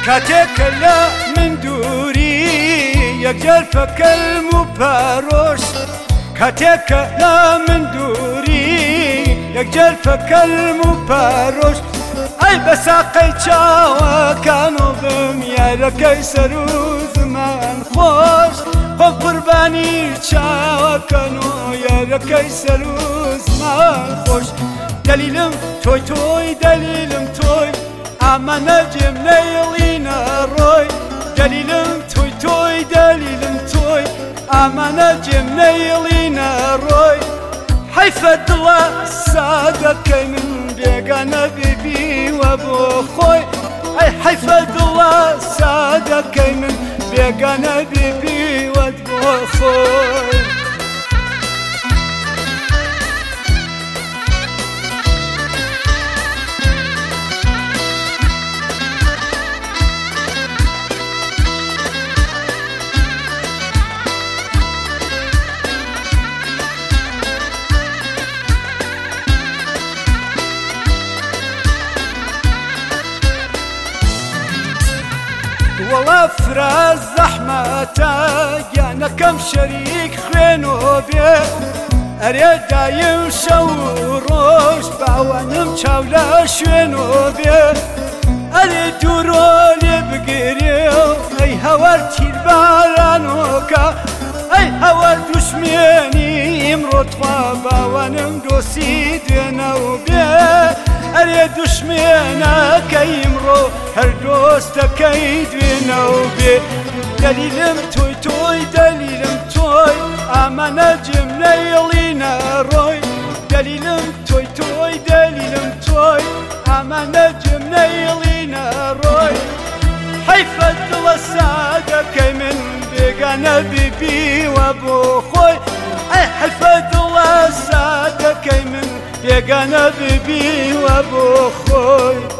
كاتێک لە من دووری یەکجار فەکەلم و پارۆش کاتێک لە من دووری یەکجار فەکەلم و پارۆش ئەی بە ساقەی چاوەکان و بم یارەکەی سەر و زمان خۆش خۆم قوربانی چاوەکەن و یارەکەی سەر و زمان خۆش دەلیلم تۆی تۆی دەلیلم تۆی ئامانە جێم نەیڵینە ڕۆی دەلیلم تۆی تۆی دەلیلم تۆی ئامانە جێم نەیڵینە ڕۆی حەیفە دڵە سادەکەی من بێگانە ببیوە بۆ خۆی ئەی حەیفە دڵە سادەکەی من بێگانە ببیوەت بۆ خۆی وەڵا فراز زەحمەتە گیانەکەم شەریک خوێنەوە بێ ئەرێ دایم شەو و ڕۆژ باوانم چاو لە شوێنەوە بێ ئەرێ دوورۆ لێ بگرێ ئەی هەوار تیربارانۆکە ئەی هەوار دوشمێنی ئیمڕۆتخوا باوانم دۆسی دوێنەوە بێ ئەرێ دوشمێنەکەی ئیمڕۆ هەر دۆستەکەی دوێنەوە بێ دەلیلم تۆی تۆی دەلیلم تۆی ئامانە جێم نەیڵینە ڕۆی دەلیلم تۆی تۆی دەلیلم تۆی ئامانە جێم نەیڵینە ڕۆی حەیفە دڵە سادەکەی من بێگانە ببیوە بۆ خۆی ئەی حەیفە دڵە سادەکەی من بێگانە ببیوە بۆ خۆی